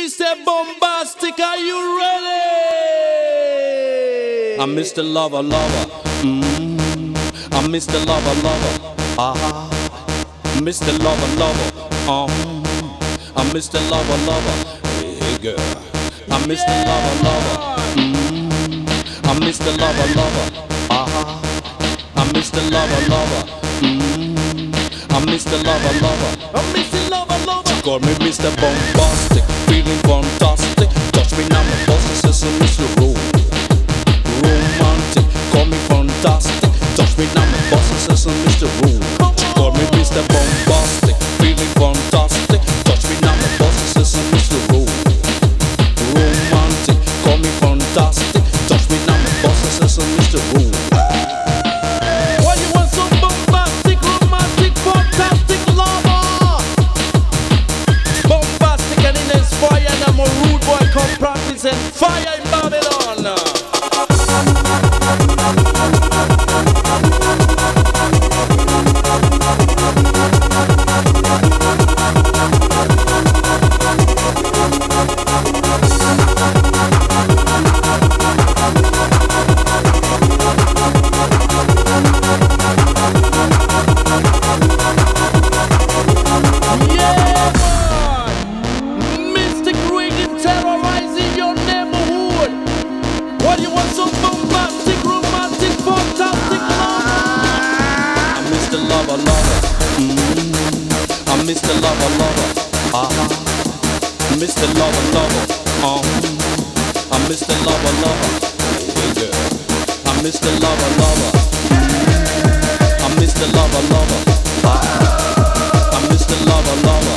Mr. Bombastic, are you ready? I'm Mr. Lover, lover. I'm Mr. Lover, lover. Mr. Lover, lover. I'm Mr. Lover, lover. Hey girl, I'm Mr. Lover, lover. I'm Mr. Lover, lover. I'm Mr. Lover, lover. I'm Mr. Lover, lover. I'm Mr. Lover, lover. She called me Mr. Bombastic, feeling fantastic. Touch me now, my boss says I'm Mr. Romantic, call me fantastic. Touch me now, my boss says I'm Mr. She called me Mr. Bombastic, feeling fantastic. Touch me now, my boss says I'm Mr. Romantic, call me fantastic. Touch me now, my boss says I'm Mr. Why you want some bombastic, romantic, fantastic lover? Bombastic and inspired, and I'm a rude boy come practice and fire in Babylon. I'm Mr. Lover, lover. Mr. Lover, lover. I'm Mr. Lover, lover. Hey girl, I'm Mr. Lover, lover. I'm Mr. Lover, lover. I'm Mr. Lover, lover.